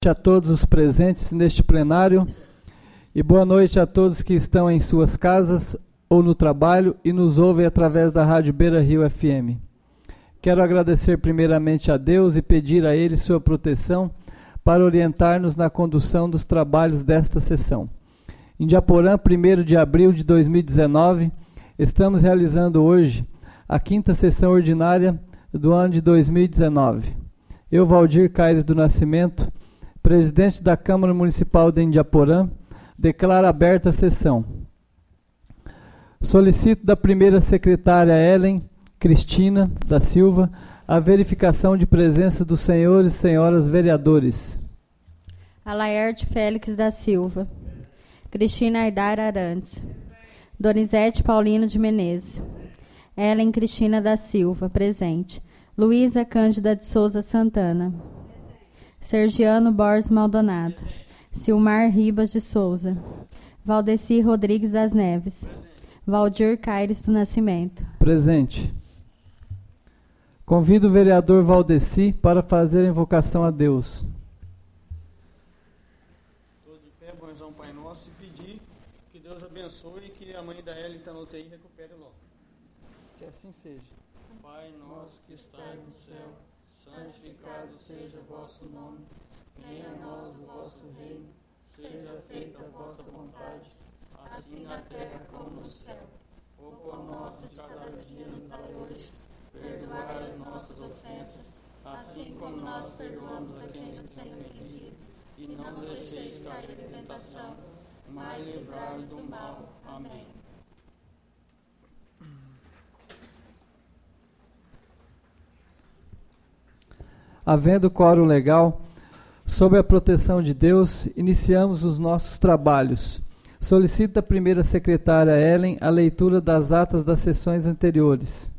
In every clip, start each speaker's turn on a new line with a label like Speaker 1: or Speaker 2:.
Speaker 1: A todos os presentes neste plenário e boa noite a todos que estão em suas casas ou no trabalho e nos ouvem através da Rádio Beira Rio FM. Quero agradecer primeiramente a Deus e pedir a Ele sua proteção para orientar-nos na condução dos trabalhos desta sessão. Em Diaporã, 1º de abril de 2019, estamos realizando hoje a 5ª sessão ordinária do ano de 2019. Eu, Valdir Caires do Nascimento, presidente da Câmara Municipal de Indiaporã, declaro aberta a sessão. Solicito da primeira secretária Ellen Cristina da Silva a verificação de presença dos senhores e senhoras vereadores.
Speaker 2: Alaerte Félix da Silva. Cristina Aidar Arantes. Donizete Paulino de Menezes. Ellen Cristina da Silva, presente. Luísa Cândida de Souza Santana. Sergiano Borges Maldonado. Silmar Ribas de Souza. Valdeci Rodrigues das Neves. Valdir Caires do Nascimento.
Speaker 1: Presente. Convido o vereador Valdeci para fazer a invocação a Deus.
Speaker 3: Estou de pé, bonzão Pai Nosso, e pedir que Deus abençoe e que a mãe da Ellen está no UTI recupere logo.
Speaker 1: Que assim seja.
Speaker 3: Pai nosso que estais no céu, santificado seja o vosso nome, venha a nós o vosso reino, seja feita a vossa vontade, assim na terra como no céu. O pão nosso de cada dia nos dai hoje, perdoai as nossas ofensas, assim como nós perdoamos a quem nos tem ofendido, e não deixeis cair em tentação, mas livrai-nos do mal. Amém.
Speaker 1: Havendo quórum legal, sob a proteção de Deus, iniciamos os nossos trabalhos. Solicito a primeira secretária Ellen a leitura das atas das sessões anteriores.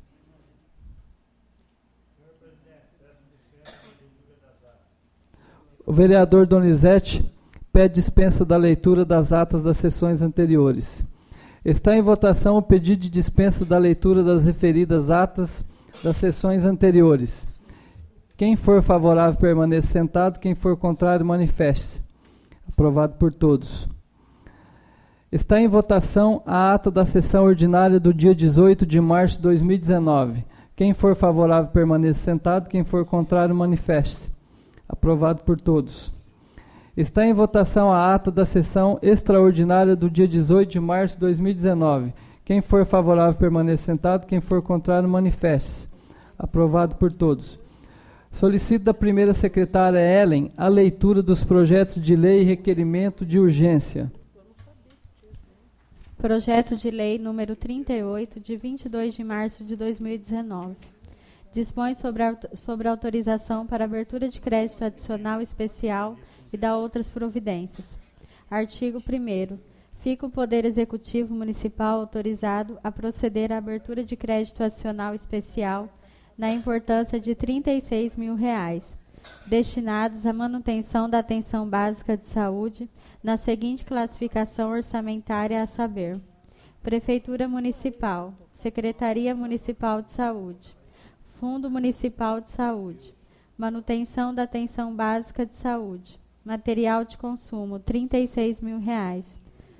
Speaker 1: O vereador Donizete pede dispensa da leitura das atas das sessões anteriores. Está em votação o pedido de dispensa da leitura das referidas atas das sessões anteriores. Quem for favorável, permaneça sentado. Quem for contrário, manifeste-se. Aprovado por todos. Está em votação a ata da sessão ordinária do dia 18 de março de 2019. Quem for favorável, permaneça sentado. Quem for contrário, manifeste-se. Aprovado por todos. Está em votação a ata da sessão extraordinária do dia 18 de março de 2019. Quem for favorável, permaneça sentado. Quem for contrário, manifeste-se. Aprovado por todos. Solicito da primeira secretária Ellen a leitura dos projetos de lei e requerimento de urgência.
Speaker 2: Projeto de lei número 38, de 22 de março de 2019. Dispõe sobre autorização para abertura de crédito adicional especial e dá outras providências. Artigo 1º. Fica o Poder Executivo Municipal autorizado a proceder à abertura de crédito adicional especial na importância de R$ 36.000, destinados à manutenção da atenção básica de saúde, na seguinte classificação orçamentária a saber: Prefeitura Municipal, Secretaria Municipal de Saúde, Fundo Municipal de Saúde, manutenção da atenção básica de saúde, material de consumo, R$ 36.000,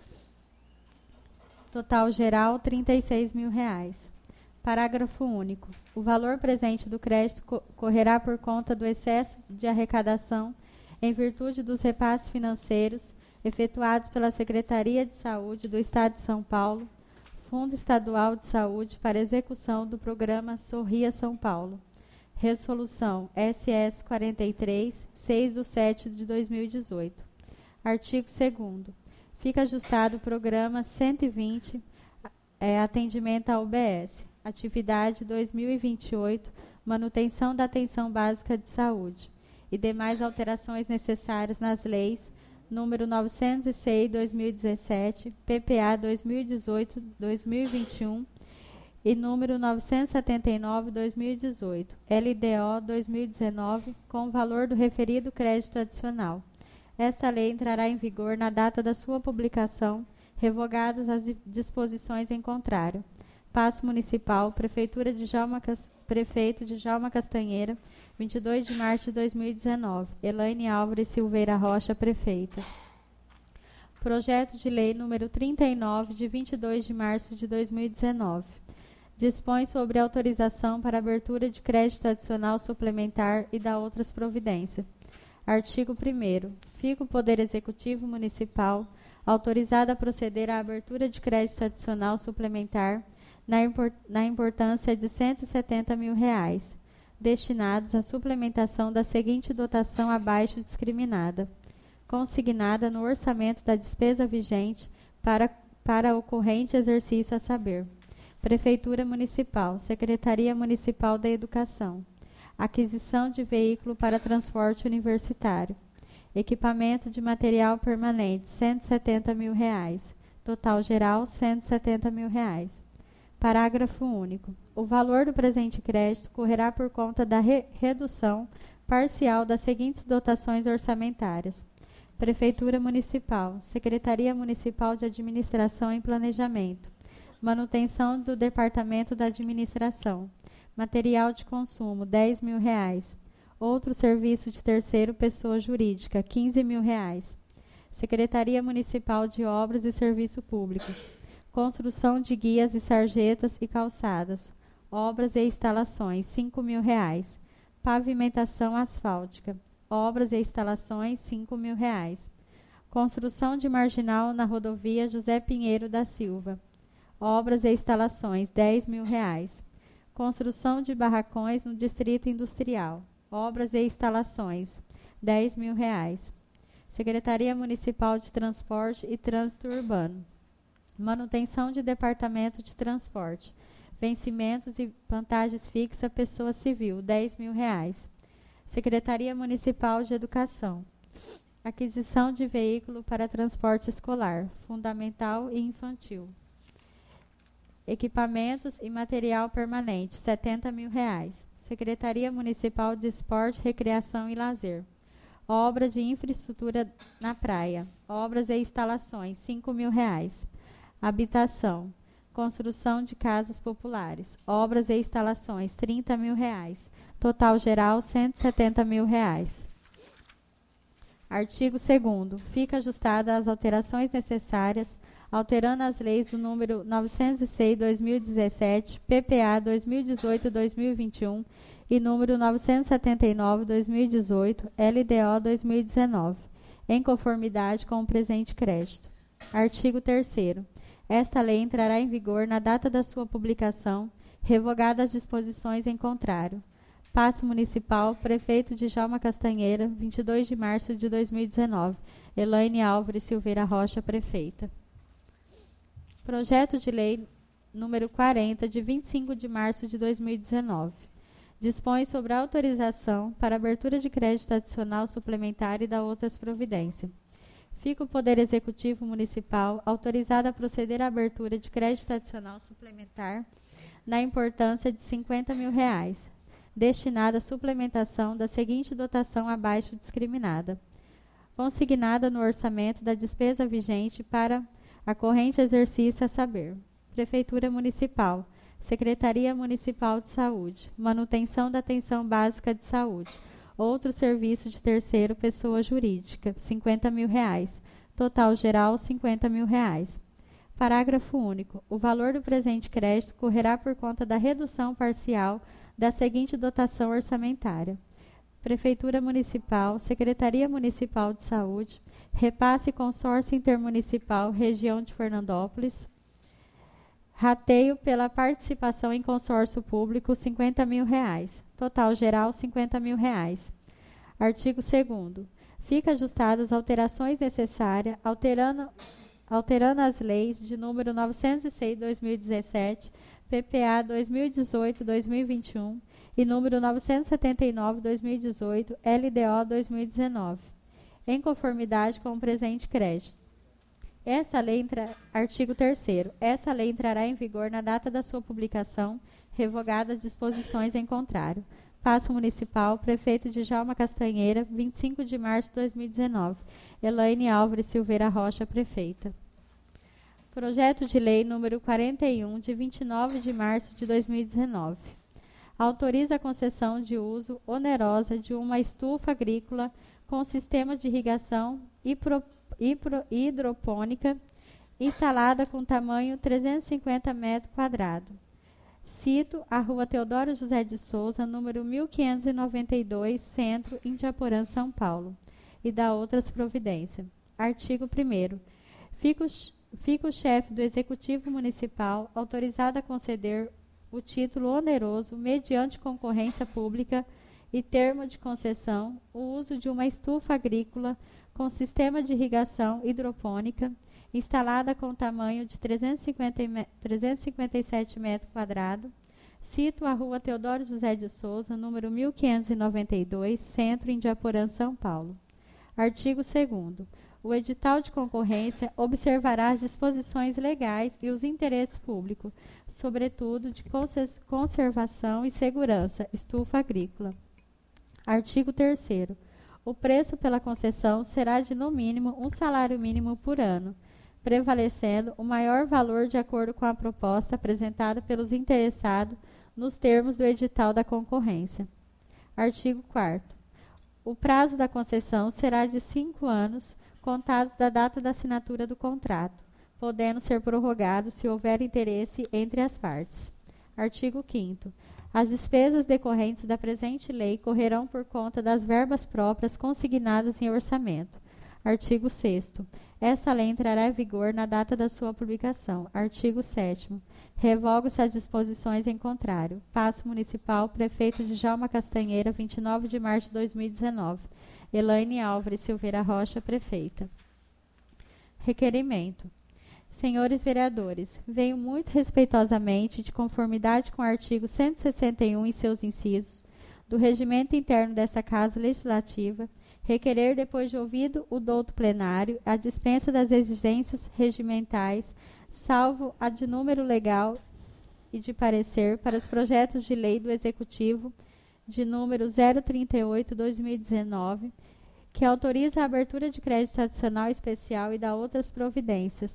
Speaker 2: total geral, R$ 36.000. Parágrafo único. O valor presente do crédito correrá por conta do excesso de arrecadação em virtude dos repasses financeiros efetuados pela Secretaria de Saúde do Estado de São Paulo, Fundo Estadual de Saúde para execução do programa Sorria São Paulo. Resolução SS 43, 6/7/2018. Artigo 2º. Fica ajustado o programa 120, atendimento à UBS. Atividade 2028, manutenção da atenção básica de saúde e demais alterações necessárias nas leis número 906/2017, PPA 2018/2021 e número 979/2018, LDO 2019, com o valor do referido crédito adicional. Esta lei entrará em vigor na data da sua publicação, revogadas as disposições em contrário. Paço Municipal, Prefeitura de Prefeito Djalma Castanheira, 22 de março de 2019. Elaine Álvares Silveira Rocha, Prefeita. Projeto de Lei número 39, de 22 de março de 2019. Dispõe sobre autorização para abertura de crédito adicional suplementar e dá outras providências. Artigo 1º. Fica o Poder Executivo Municipal autorizado a proceder à abertura de crédito adicional suplementar na importância de R$ 170 mil, destinados à suplementação da seguinte dotação abaixo discriminada, consignada no orçamento da despesa vigente para o corrente exercício a saber: Prefeitura Municipal, Secretaria Municipal da Educação, aquisição de veículo para transporte universitário, equipamento de material permanente, R$ 170 mil, total geral, R$ 170 mil. Parágrafo único. O valor do presente crédito correrá por conta da redução parcial das seguintes dotações orçamentárias: Prefeitura Municipal, Secretaria Municipal de Administração e Planejamento, manutenção do Departamento da Administração, material de consumo, R$ 10 mil, outro serviço de terceiro pessoa jurídica, R$ 15 mil, Secretaria Municipal de Obras e Serviços Públicos, construção de guias e sarjetas e calçadas, obras e instalações, R$ 5 mil, pavimentação asfáltica, obras e instalações, R$ 5 mil, construção de marginal na rodovia José Pinheiro da Silva, obras e instalações, R$ 10 mil, construção de barracões no Distrito Industrial, obras e instalações, R$ 10 mil, Secretaria Municipal de Transporte e Trânsito Urbano, manutenção de Departamento de Transporte, vencimentos e vantagens fixas pessoa civil, R$ 10 mil, Secretaria Municipal de Educação, aquisição de veículo para transporte escolar, fundamental e infantil, equipamentos e material permanente, R$ 70 mil, Secretaria Municipal de Esporte, Recreação e Lazer, obra de infraestrutura na praia, obras e instalações, R$ 5 mil, habitação, construção de casas populares, obras e instalações, R$ 30 mil, total geral, R$ 170 mil. Artigo 2º. Fica ajustada às alterações necessárias, alterando as leis do número 906/2017, PPA 2018-2021 e número 979/2018, LDO 2019, em conformidade com o presente crédito. Artigo 3º. Esta lei entrará em vigor na data da sua publicação, revogadas as disposições em contrário. Paço Municipal, Prefeito Djalma Castanheira, 22 de março de 2019. Elaine Álvares Silveira Rocha, Prefeita. Projeto de Lei número 40, de 25 de março de 2019. Dispõe sobre a autorização para abertura de crédito adicional suplementar e da outras providências. Fica o Poder Executivo Municipal autorizado a proceder à abertura de crédito adicional suplementar na importância de R$ 50 mil, destinada à suplementação da seguinte dotação abaixo discriminada, consignada no orçamento da despesa vigente para a corrente exercício a saber: Prefeitura Municipal, Secretaria Municipal de Saúde, manutenção da atenção básica de saúde, outro serviço de terceiro pessoa jurídica, R$ 50 mil, total geral, R$ 50 mil. Parágrafo único. O valor do presente crédito correrá por conta da redução parcial da seguinte dotação orçamentária: Prefeitura Municipal, Secretaria Municipal de Saúde, repasse consórcio intermunicipal região de Fernandópolis, rateio pela participação em consórcio público, R$ 50 mil, total geral, R$ 50 mil. Artigo 2º. Fica ajustadas as alterações necessárias, alterando as leis de número 906/2017, PPA 2018-2021 e número 979/2018, LDO 2019, em conformidade com o presente crédito. Artigo 3º. Essa lei entrará em vigor na data da sua publicação, revogadas as disposições em contrário. Paço Municipal, Prefeito Djalma Castanheira, 25 de março de 2019. Elaine Álvares Silveira Rocha, Prefeita. Projeto de Lei número 41, de 29 de março de 2019. Autoriza a concessão de uso onerosa de uma estufa agrícola com sistema de irrigação hidropônica instalada com tamanho 350 metros quadrados. Cito a Rua Teodoro José de Souza, número 1592, Centro, Indiaporã, São Paulo, e da outras providências. Artigo 1º. Fica o chefe do Executivo Municipal autorizado a conceder o título oneroso, mediante concorrência pública e termo de concessão, o uso de uma estufa agrícola com sistema de irrigação hidropônica, instalada com tamanho de 357 metros quadrados. Cito a Rua Teodoro José de Souza, número 1592, Centro, Indiaporã, São Paulo. Artigo 2º. O edital de concorrência observará as disposições legais e os interesses públicos, sobretudo de conservação e segurança, estufa agrícola. Artigo 3º. O preço pela concessão será de, no mínimo, um salário mínimo por ano, prevalecendo o maior valor de acordo com a proposta apresentada pelos interessados nos termos do edital da concorrência. Artigo 4º. O prazo da concessão será de 5 anos, contados da data da assinatura do contrato, podendo ser prorrogado se houver interesse entre as partes. Artigo 5º. As despesas decorrentes da presente lei correrão por conta das verbas próprias consignadas em orçamento. Artigo 6º. Esta lei entrará em vigor na data da sua publicação. Artigo 7º. Revogam-se as disposições em contrário. Paço Municipal, Prefeito Djalma Castanheira, 29 de março de 2019. Elaine Álvares Silveira Rocha, Prefeita. Requerimento. Senhores vereadores, venho muito respeitosamente, de conformidade com o artigo 161 e seus incisos, do regimento interno desta Casa Legislativa, requerer, depois de ouvido o douto plenário, a dispensa das exigências regimentais, salvo a de número legal e de parecer, para os projetos de lei do Executivo de número 038/2019, que autoriza a abertura de crédito adicional especial e da outras providências,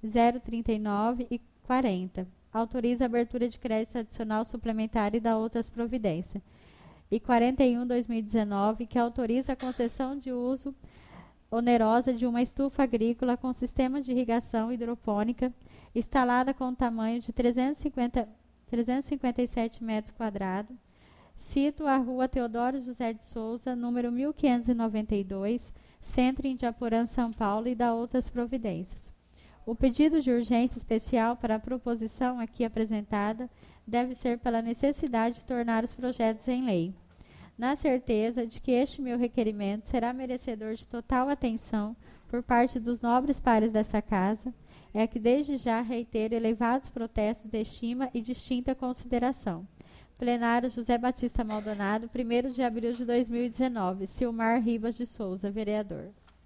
Speaker 2: 039 e 40. Autoriza a abertura de crédito adicional suplementar e da outras providências. E 41/2019, que autoriza a concessão de uso onerosa de uma estufa agrícola com sistema de irrigação hidropônica instalada com tamanho de 357 metros quadrados. Cito a Rua Teodoro José de Souza, número 1592, Centro, Indiaporã, São Paulo, e da outras providências. O pedido de urgência especial para a proposição aqui apresentada deve ser pela necessidade de tornar os projetos em lei. Na certeza de que este meu requerimento será merecedor de total atenção por parte dos nobres pares dessa casa, é que desde já reitero elevados protestos de estima e distinta consideração. Plenário José Batista Maldonado, 1º de abril de 2019. Silmar Ribas de Souza, vereador.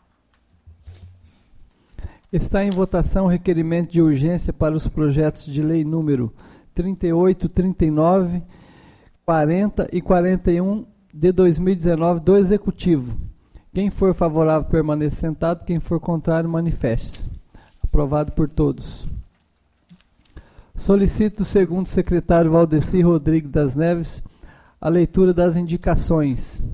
Speaker 1: Está em votação o requerimento de urgência para os projetos de lei número 38, 39, 40 e 41 de 2019 do Executivo. Quem for favorável permaneça sentado, quem for contrário manifeste-se. Aprovado por todos. Solicito o segundo secretário Valdeci Rodrigues das Neves a leitura das indicações.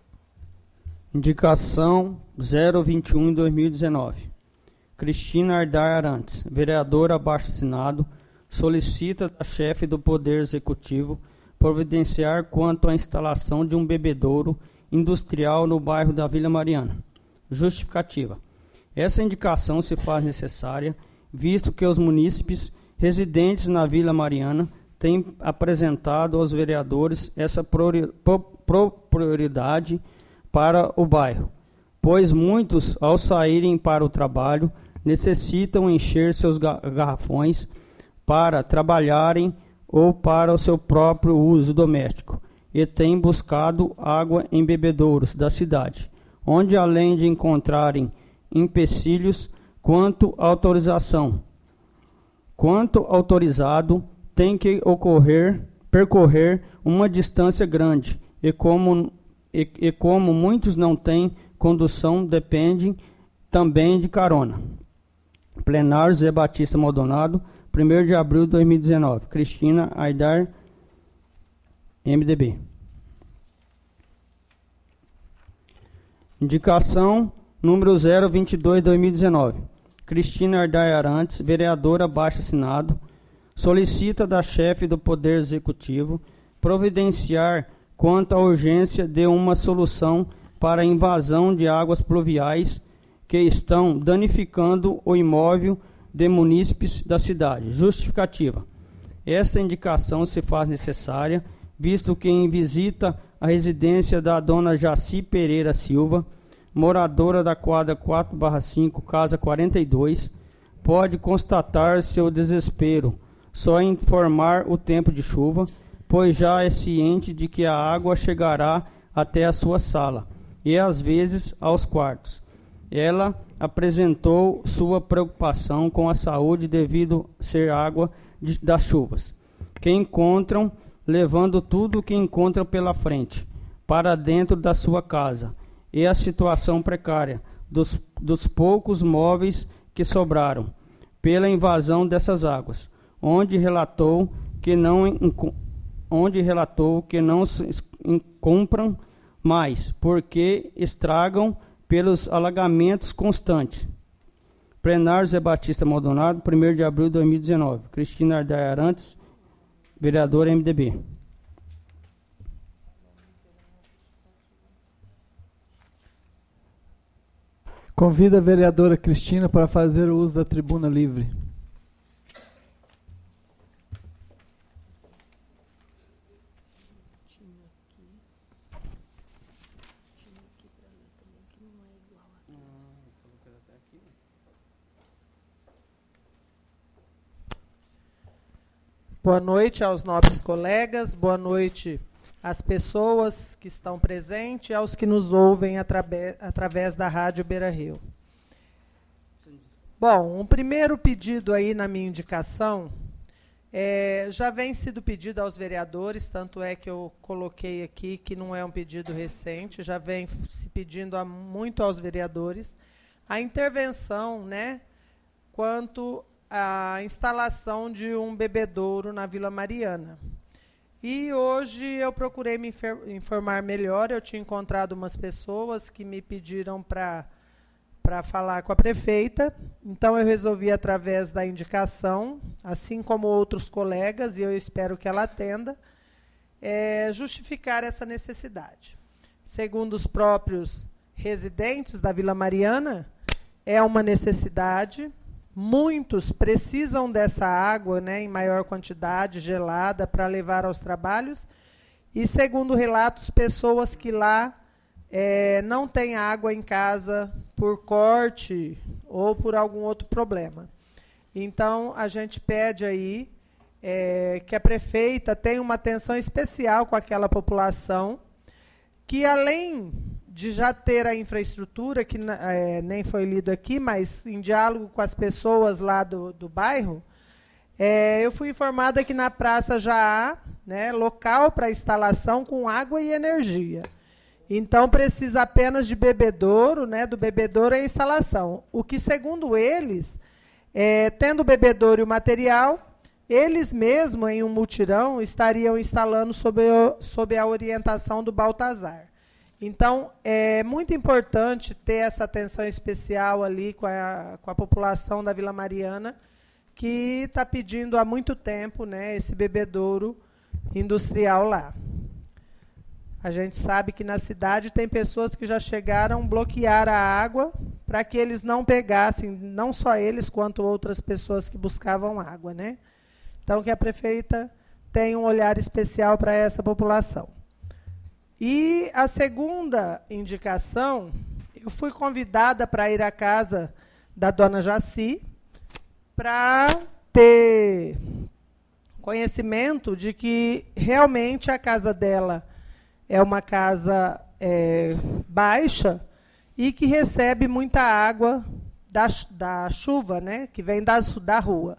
Speaker 4: Indicação 021/2019. Cristina Ardar Arantes, vereadora abaixo-assinado, solicita da chefe do Poder Executivo providenciar quanto à instalação de um bebedouro industrial no bairro da Vila Mariana. Justificativa. Essa indicação se faz necessária, visto que os munícipes residentes na Vila Mariana têm apresentado aos vereadores essa prioridade para o bairro, pois muitos, ao saírem para o trabalho, necessitam encher seus garrafões para trabalharem ou para o seu próprio uso doméstico, e têm buscado água em bebedouros da cidade, onde, além de encontrarem empecilhos quanto à autorização, autorizado, tem que percorrer uma distância grande, e como muitos não têm condução, dependem também de carona. Plenário Zé Batista Maldonado, 1º de abril de 2019. Cristina Ardar MDB. Indicação número 022/2019. Cristina Ardai Arantes, vereadora abaixo-assinado, solicita da chefe do Poder Executivo providenciar quanto à urgência de uma solução para a invasão de águas pluviais que estão danificando o imóvel de munícipes da cidade. Justificativa. Esta indicação se faz necessária, visto que em visita à residência da dona Jaci Pereira Silva, moradora da quadra 4/5, casa 42, pode constatar seu desespero só em informar o tempo de chuva, pois já é ciente de que a água chegará até a sua sala e às vezes aos quartos. Ela apresentou sua preocupação com a saúde devido ser água das chuvas, que encontram levando tudo o que encontram pela frente para dentro da sua casa, e a situação precária dos poucos móveis que sobraram pela invasão dessas águas, onde relatou que não se compram mais, porque estragam pelos alagamentos constantes. Plenário Zé Batista Maldonado, 1º de abril de 2019. Cristina Ardai Arantes, vereadora MDB.
Speaker 1: Convido a vereadora Cristina para fazer o uso da tribuna livre.
Speaker 5: Boa noite aos nobres colegas, boa noite às pessoas que estão presentes e aos que nos ouvem através da Rádio Beira-Rio. Bom, um primeiro pedido aí na minha indicação, já vem sido pedido aos vereadores, tanto é que eu coloquei aqui que não é um pedido recente, já vem se pedindo muito aos vereadores, a intervenção, né, quanto à instalação de um bebedouro na Vila Mariana. E hoje eu procurei me informar melhor, eu tinha encontrado umas pessoas que me pediram para falar com a prefeita, então eu resolvi, através da indicação, assim como outros colegas, e eu espero que ela atenda, justificar essa necessidade. Segundo os próprios residentes da Vila Mariana, é uma necessidade. Muitos precisam dessa água, né, em maior quantidade, gelada, para levar aos trabalhos. E, segundo relatos, pessoas que lá não têm água em casa por corte ou por algum outro problema. Então, a gente pede aí que a prefeita tenha uma atenção especial com aquela população, que, além de já ter a infraestrutura, que nem foi lido aqui, mas em diálogo com as pessoas lá do bairro, eu fui informada que na praça já há, né, local para instalação com água e energia. Então, precisa apenas de bebedouro, né, do bebedouro e a instalação. O que, segundo eles, tendo o bebedouro e o material, eles mesmos, em um mutirão, estariam instalando sob a orientação do Baltazar. Então, é muito importante ter essa atenção especial ali com a população da Vila Mariana, que está pedindo há muito tempo, né, esse bebedouro industrial lá. A gente sabe que na cidade tem pessoas que já chegaram a bloquear a água para que eles não pegassem, não só eles, quanto outras pessoas que buscavam água, né? Então, que a prefeita tenha um olhar especial para essa população. E a segunda indicação, eu fui convidada para ir à casa da dona Jaci para ter conhecimento de que realmente a casa dela é uma casa baixa e que recebe muita água da chuva, né, que vem da rua.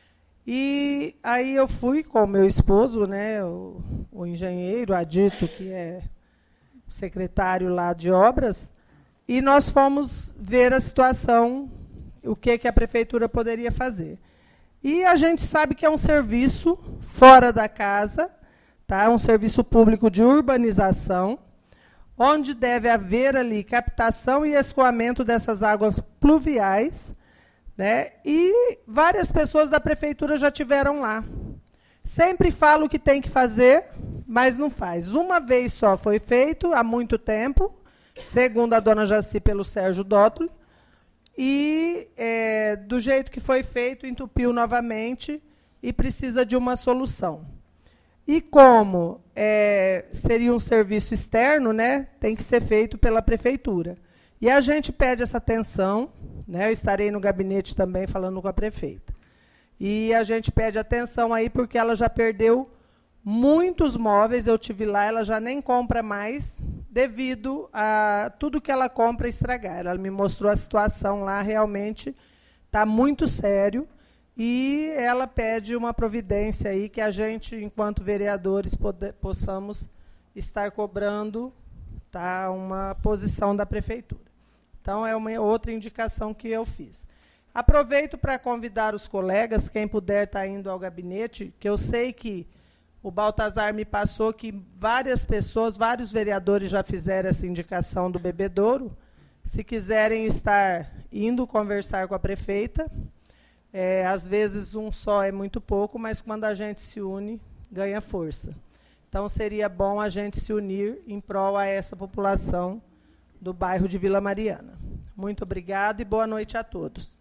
Speaker 5: E aí eu fui com o meu esposo, né, o engenheiro Adito, que é secretário lá de obras, e nós fomos ver a situação, o que a prefeitura poderia fazer. E a gente sabe que é um serviço fora da casa, tá? Um serviço público de urbanização, onde deve haver ali captação e escoamento dessas águas pluviais, né? E várias pessoas da prefeitura já tiveram lá. Sempre falo que tem que fazer, mas não faz. Uma vez só foi feito, há muito tempo, segundo a dona Jaci, pelo Sérgio Dóttoli, e do jeito que foi feito, entupiu novamente e precisa de uma solução. E como seria um serviço externo, né, tem que ser feito pela prefeitura. E a gente pede essa atenção, né, eu estarei no gabinete também falando com a prefeita. E a gente pede atenção aí, porque ela já perdeu muitos móveis, eu tive lá, ela já nem compra mais, devido a tudo que ela compra estragar. Ela me mostrou a situação lá, realmente está muito sério, e ela pede uma providência aí que a gente, enquanto vereadores, possamos estar cobrando, tá, uma posição da prefeitura. Então, é uma outra indicação que eu fiz. Aproveito para convidar os colegas, quem puder estar indo ao gabinete, que eu sei que o Baltazar me passou que várias pessoas, vários vereadores já fizeram essa indicação do bebedouro. Se quiserem estar indo conversar com a prefeita, às vezes um só é muito pouco, mas quando a gente se une, ganha força. Então, seria bom a gente se unir em prol a essa população do bairro de Vila Mariana. Muito obrigada e boa noite a todos.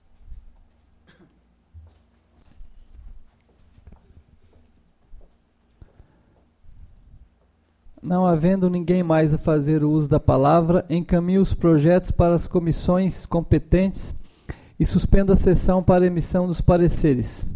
Speaker 1: Não havendo ninguém mais a fazer o uso da palavra, encaminhe os projetos para as comissões competentes e suspenda a sessão para emissão dos pareceres.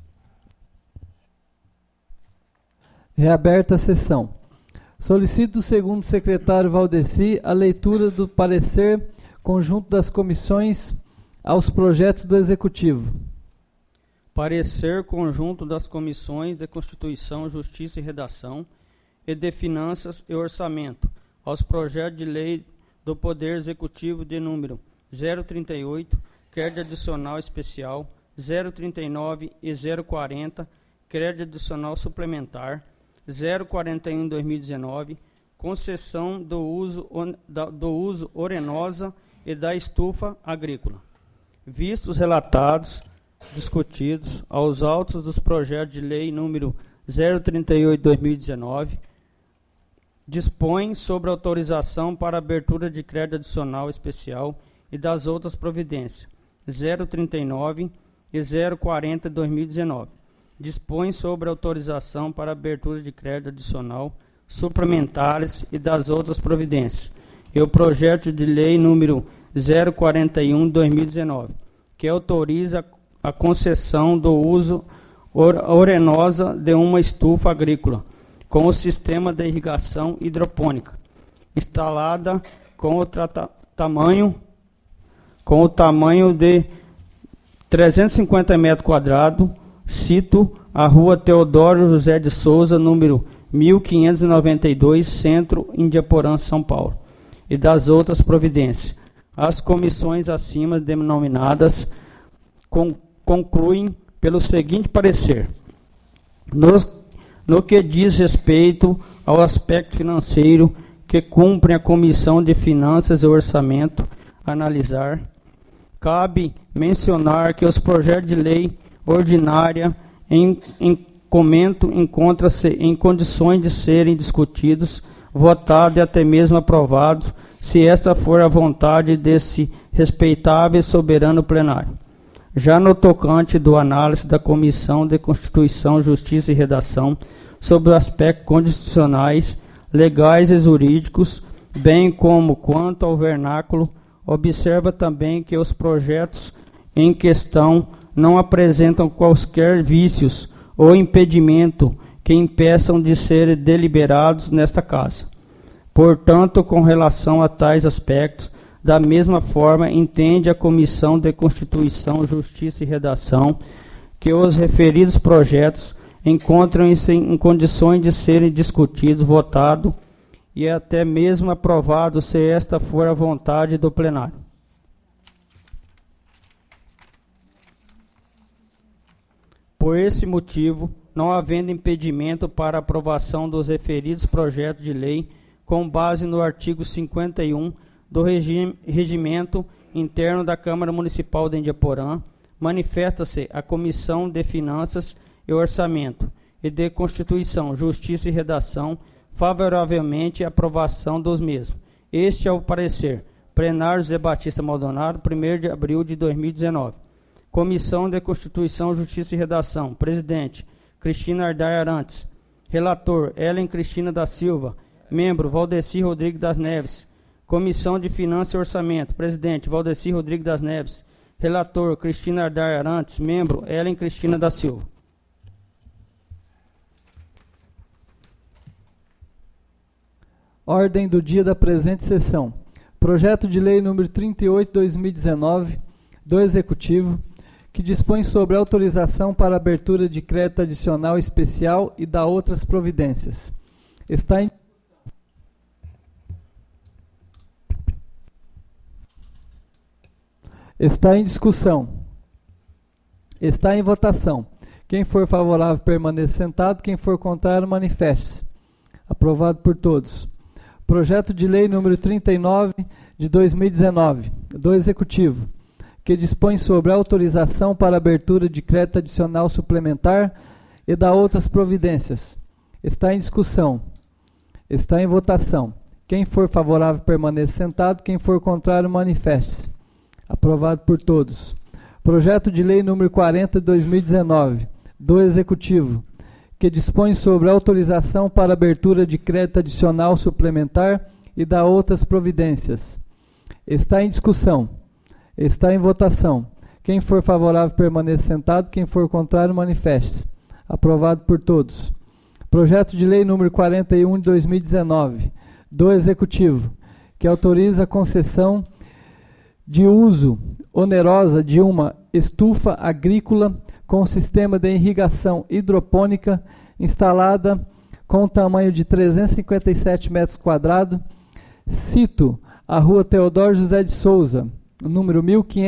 Speaker 1: Reaberta a sessão. Solicito do segundo secretário Valdeci a leitura do parecer conjunto das comissões aos projetos do Executivo.
Speaker 4: Parecer conjunto das comissões de Constituição, Justiça e Redação e de Finanças e Orçamento aos projetos de lei do Poder Executivo de número 038, crédito adicional especial, 039 e 040, crédito adicional suplementar, 041/2019, concessão do uso orenosa e da estufa agrícola. Vistos relatados, discutidos, aos autos dos projetos de lei número 038/2019, dispõe sobre autorização para abertura de crédito adicional especial e das outras providências, 039 e 040/2019. Dispõe sobre autorização para abertura de crédito adicional suplementares e das outras providências. E o projeto de lei número 041/2019, que autoriza a concessão do uso orenosa de uma estufa agrícola com o sistema de irrigação hidropônica, instalada com o tamanho de 350 metros quadrados, cito a Rua Teodoro José de Souza, número 1592, Centro, Indiaporã, São Paulo, e das outras providências. As comissões acima denominadas concluem pelo seguinte parecer: no que diz respeito ao aspecto financeiro que cumpre a Comissão de Finanças e Orçamento analisar, cabe mencionar que os projetos de lei ordinária em comento encontram-se em condições de serem discutidos, votados e até mesmo aprovados, se esta for a vontade desse respeitável e soberano plenário. Já no tocante do análise da Comissão de Constituição, Justiça e Redação sobre os aspectos constitucionais, legais e jurídicos, bem como quanto ao vernáculo, observa também que os projetos em questão não apresentam quaisquer vícios ou impedimento que impeçam de serem deliberados nesta Casa. Portanto, com relação a tais aspectos, da mesma forma, entende a Comissão de Constituição, Justiça e Redação que os referidos projetos encontram-se em condições de serem discutidos, votados e até mesmo aprovados, se esta for a vontade do plenário. Por esse motivo, não havendo impedimento para aprovação dos referidos projetos de lei, com base no artigo 51 do Regimento Interno da Câmara Municipal de Indiaporã, manifesta-se a Comissão de Finanças e Orçamento e de Constituição, Justiça e Redação favoravelmente à aprovação dos mesmos. Este é o parecer. Plenário José Batista Maldonado, 1º de abril de 2019. Comissão de Constituição, Justiça e Redação. Presidente, Cristina Ardai Arantes. Relator, Ellen Cristina da Silva. Membro, Valdeci Rodrigues das Neves. Comissão de Finanças e Orçamento. Presidente, Valdeci Rodrigues das Neves. Relator, Cristina Ardai Arantes. Membro, Ellen Cristina da Silva.
Speaker 1: Ordem do dia da presente sessão. Projeto de lei número 38/2019, do Executivo, que dispõe sobre autorização para abertura de crédito adicional especial e dá outras providências. Está em discussão. Está em votação. Quem for favorável permaneça sentado, quem for contrário manifeste-se. Aprovado por todos. Projeto de lei número 39 de 2019, do Executivo, que dispõe sobre autorização para abertura de crédito adicional suplementar e dá outras providências. Está em discussão. Está em votação. Quem for favorável permaneça sentado, quem for contrário manifeste-se. Aprovado por todos. Projeto de lei número 40 de 2019, do Executivo, que dispõe sobre autorização para abertura de crédito adicional suplementar e dá outras providências. Está em discussão. Está em votação. Quem for favorável permaneça sentado, quem for contrário manifeste-se. Aprovado por todos. Projeto de lei número 41 de 2019, do Executivo, que autoriza a concessão de uso onerosa de uma estufa agrícola com sistema de irrigação hidropônica instalada com tamanho de 357 metros quadrados, sito a Rua Teodoro José de Souza, número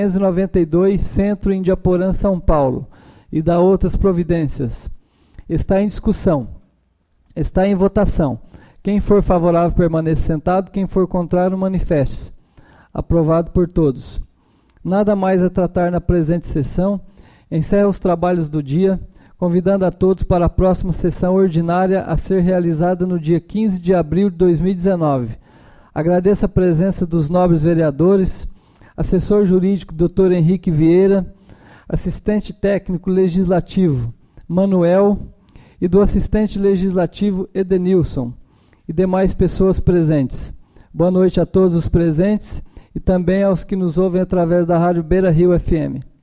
Speaker 1: 1592, Centro, Indiaporã, São Paulo, e dá outras providências. Está em discussão. Está em votação. Quem for favorável permaneça sentado, quem for contrário manifeste-se. Aprovado por todos. Nada mais a tratar na presente sessão. Encerra os trabalhos do dia, convidando a todos para a próxima sessão ordinária a ser realizada no dia 15 de abril de 2019. Agradeço a presença dos nobres vereadores, assessor jurídico Dr. Henrique Vieira, assistente técnico legislativo Manuel e do assistente legislativo Edenilson e demais pessoas presentes. Boa noite a todos os presentes e também aos que nos ouvem através da Rádio Beira Rio FM.